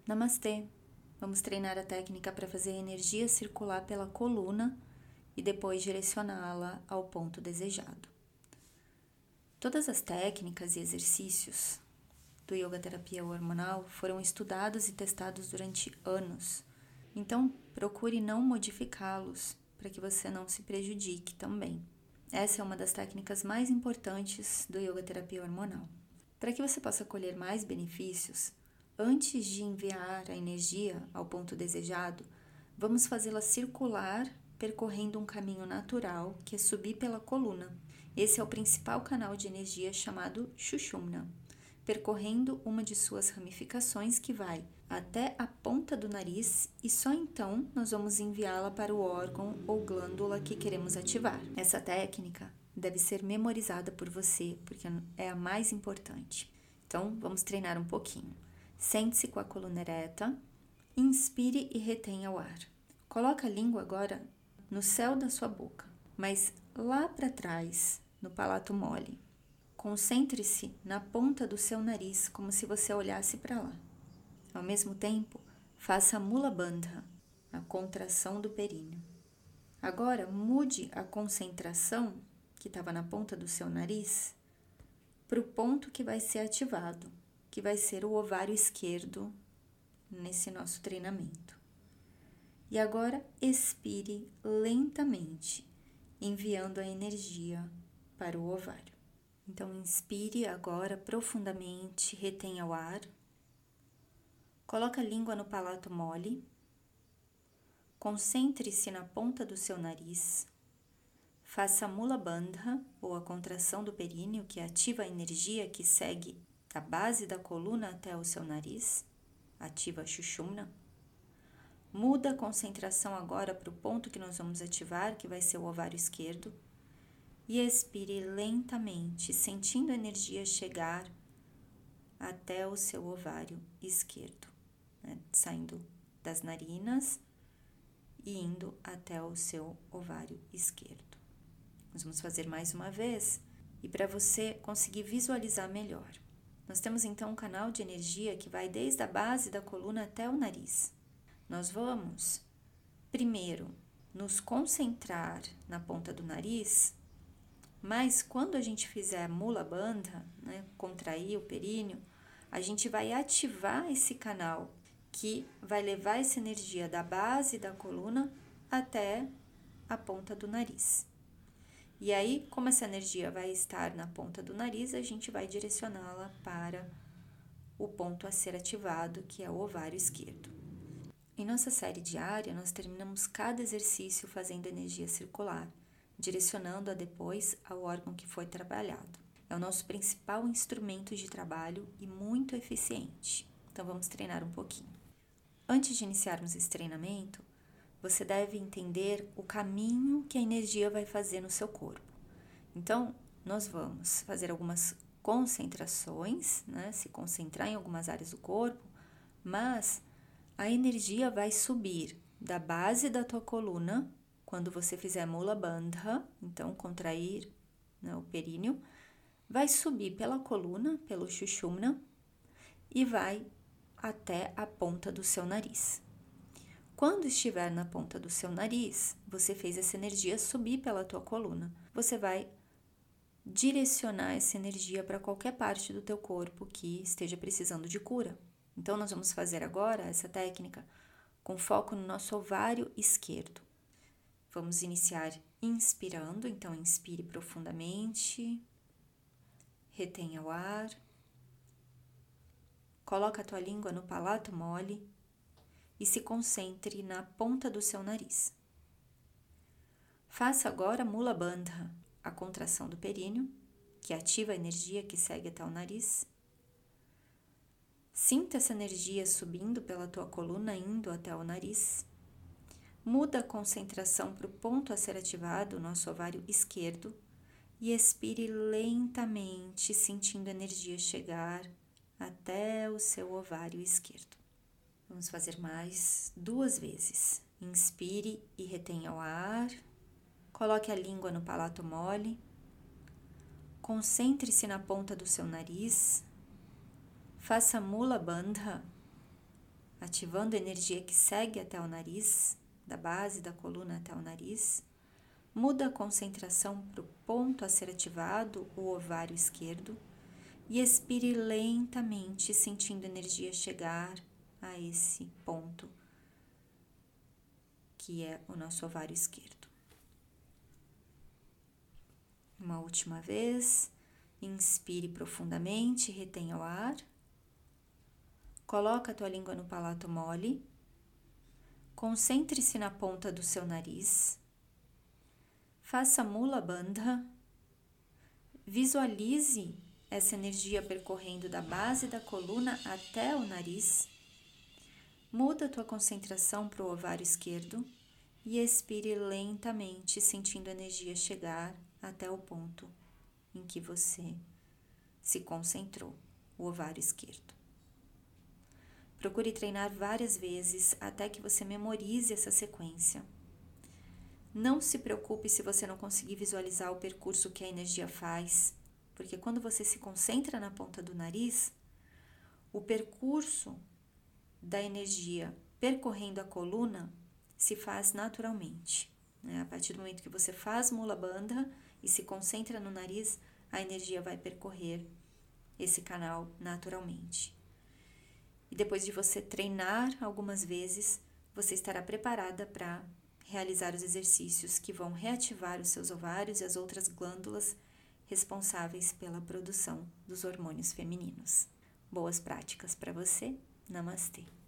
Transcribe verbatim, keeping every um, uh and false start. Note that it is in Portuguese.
Namastê! Vamos treinar a técnica para fazer a energia circular pela coluna e depois direcioná-la ao ponto desejado. Todas as técnicas e exercícios do Yoga Terapia Hormonal foram estudados e testados durante anos, então procure não modificá-los para que você não se prejudique também. Essa é uma das técnicas mais importantes do Yoga Terapia Hormonal. Para que você possa colher mais benefícios, antes de enviar a energia ao ponto desejado, vamos fazê-la circular percorrendo um caminho natural que é subir pela coluna. Esse é o principal canal de energia chamado Sushumna, percorrendo uma de suas ramificações que vai até a ponta do nariz e só então nós vamos enviá-la para o órgão ou glândula que queremos ativar. Essa técnica deve ser memorizada por você porque é a mais importante. Então, vamos treinar um pouquinho. Sente-se com a coluna ereta, inspire e retenha o ar. Coloque a língua agora no céu da sua boca, mas lá para trás, no palato mole. Concentre-se na ponta do seu nariz, como se você olhasse para lá. Ao mesmo tempo, faça a Mula Bandha, a contração do períneo. Agora, mude a concentração que estava na ponta do seu nariz para o ponto que vai ser ativado, que vai ser o ovário esquerdo nesse nosso treinamento. E agora expire lentamente, enviando a energia para o ovário. Então, inspire agora profundamente, retenha o ar, coloque a língua no palato mole, concentre-se na ponta do seu nariz, faça a Mula Bandha, ou a contração do períneo, que ativa a energia que segue da base da coluna até o seu nariz, ativa a Sushumna. Muda a concentração agora para o ponto que nós vamos ativar, que vai ser o ovário esquerdo, e expire lentamente, sentindo a energia chegar até o seu ovário esquerdo, né? Saindo das narinas e indo até o seu ovário esquerdo. Nós vamos fazer mais uma vez, e para você conseguir visualizar melhor. Nós temos então um canal de energia que vai desde a base da coluna até o nariz. Nós vamos, primeiro, nos concentrar na ponta do nariz, mas quando a gente fizer a Mula Bandha, né, contrair o períneo, a gente vai ativar esse canal que vai levar essa energia da base da coluna até a ponta do nariz. E aí, como essa energia vai estar na ponta do nariz, a gente vai direcioná-la para o ponto a ser ativado, que é o ovário esquerdo. Em nossa série diária, nós terminamos cada exercício fazendo energia circular, direcionando-a depois ao órgão que foi trabalhado. É o nosso principal instrumento de trabalho e muito eficiente. Então, vamos treinar um pouquinho. Antes de iniciarmos esse treinamento, você deve entender o caminho que a energia vai fazer no seu corpo. Então, nós vamos fazer algumas concentrações, né? Se concentrar em algumas áreas do corpo, mas a energia vai subir da base da tua coluna, quando você fizer Mula Bandha, então contrair, né, o períneo, vai subir pela coluna, pelo Sushumna, e vai até a ponta do seu nariz. Quando estiver na ponta do seu nariz, você fez essa energia subir pela tua coluna. Você vai direcionar essa energia para qualquer parte do teu corpo que esteja precisando de cura. Então, nós vamos fazer agora essa técnica com foco no nosso ovário esquerdo. Vamos iniciar inspirando, então inspire profundamente, retenha o ar, coloca a tua língua no palato mole e se concentre na ponta do seu nariz. Faça agora Mula Bandha, a contração do períneo, que ativa a energia que segue até o nariz. Sinta essa energia subindo pela tua coluna, indo até o nariz. Muda a concentração para o ponto a ser ativado, o nosso ovário esquerdo, e expire lentamente, sentindo a energia chegar até o seu ovário esquerdo. Vamos fazer mais duas vezes. Inspire e retenha o ar. Coloque a língua no palato mole. Concentre-se na ponta do seu nariz. Faça Mula Bandha, ativando a energia que segue até o nariz, da base da coluna até o nariz. Muda a concentração para o ponto a ser ativado, o ovário esquerdo, e expire lentamente, sentindo a energia chegar a esse ponto, que é o nosso ovário esquerdo. Uma última vez, inspire profundamente, retenha o ar. Coloca a tua língua no palato mole. Concentre-se na ponta do seu nariz. Faça Mula Bandha. Visualize essa energia percorrendo da base da coluna até o nariz. Muda a tua concentração para o ovário esquerdo e expire lentamente, sentindo a energia chegar até o ponto em que você se concentrou, o ovário esquerdo. Procure treinar várias vezes até que você memorize essa sequência. Não se preocupe se você não conseguir visualizar o percurso que a energia faz, porque quando você se concentra na ponta do nariz, o percurso da energia percorrendo a coluna se faz naturalmente, né? A partir do momento que você faz Mula Bandha e se concentra no nariz, a energia vai percorrer esse canal naturalmente. E depois de você treinar algumas vezes, você estará preparada para realizar os exercícios que vão reativar os seus ovários e as outras glândulas responsáveis pela produção dos hormônios femininos. Boas práticas para você. Namastê.